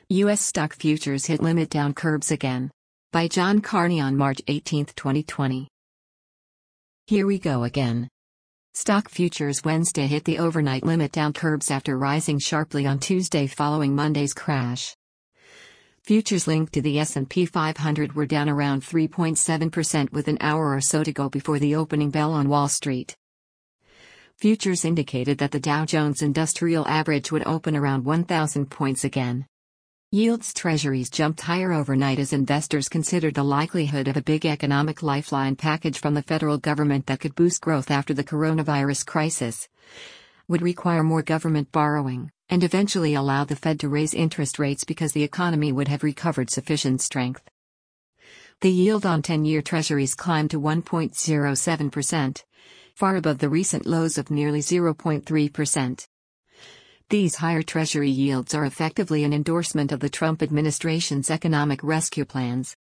U.S. stock futures hit limit down curbs again. By John Carney on March 18, 2020. Here we go again. Stock futures Wednesday hit the overnight limit down curbs after rising sharply on Tuesday following Monday's crash. Futures linked to the S&P 500 were down around 3.7% with an hour or so to go before the opening bell on Wall Street. Futures indicated that the Dow Jones Industrial Average would open around 1,000 points again. Yields Treasuries jumped higher overnight as investors considered the likelihood of a big economic lifeline package from the federal government that could boost growth after the coronavirus crisis, would require more government borrowing, and eventually allow the Fed to raise interest rates because the economy would have recovered sufficient strength. The yield on 10-year Treasuries climbed to 1.07%, far above the recent lows of nearly 0.3%. These higher Treasury yields are effectively an endorsement of the Trump administration's economic rescue plans,